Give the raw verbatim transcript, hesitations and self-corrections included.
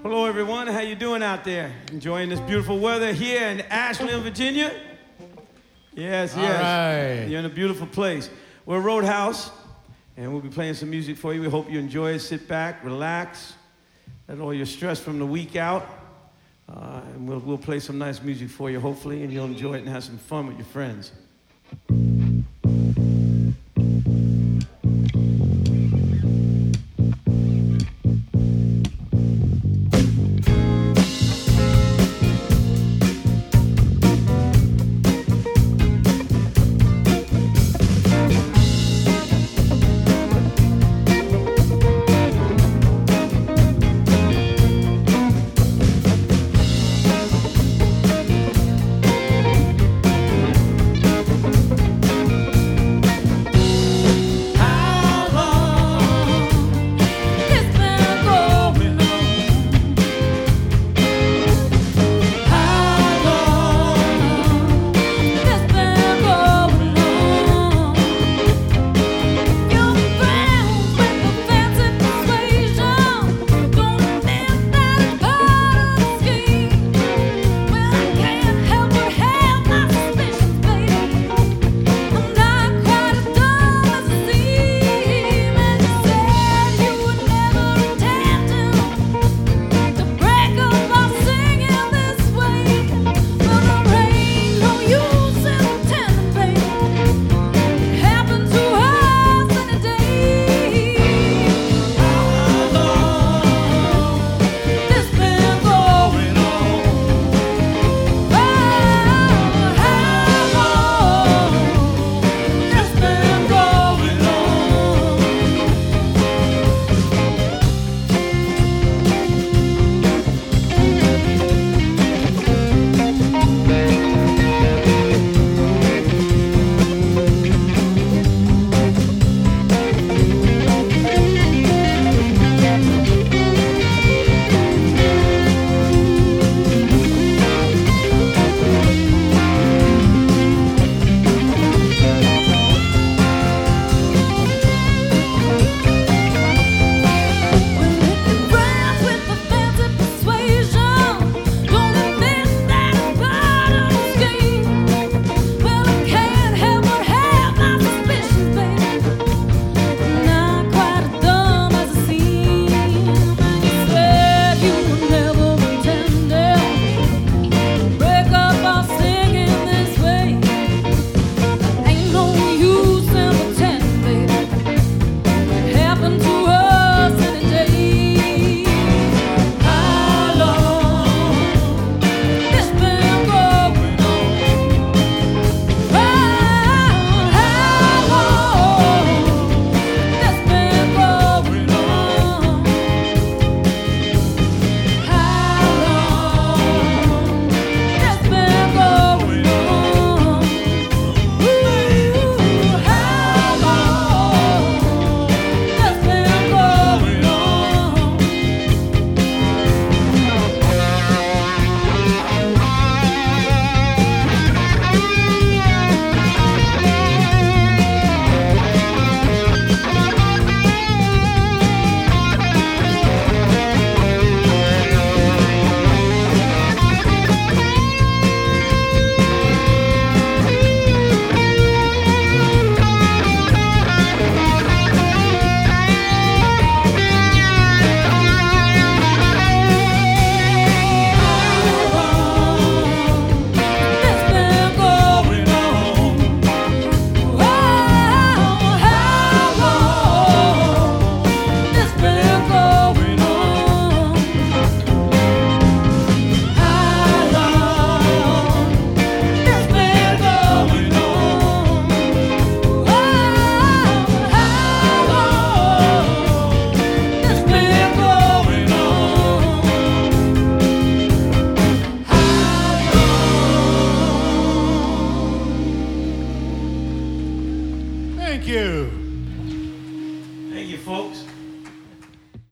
Hello, everyone. How you doing out there? Enjoying this beautiful weather here in Asheville, Virginia? Yes, yes. All right. You're in a beautiful place. We're Roadhouse, and we'll be playing some music for you. We hope you enjoy it. Sit back, relax, let all your stress from the week out, uh, and we'll, we'll play some nice music for you, hopefully, and you'll enjoy it and have some fun with your friends.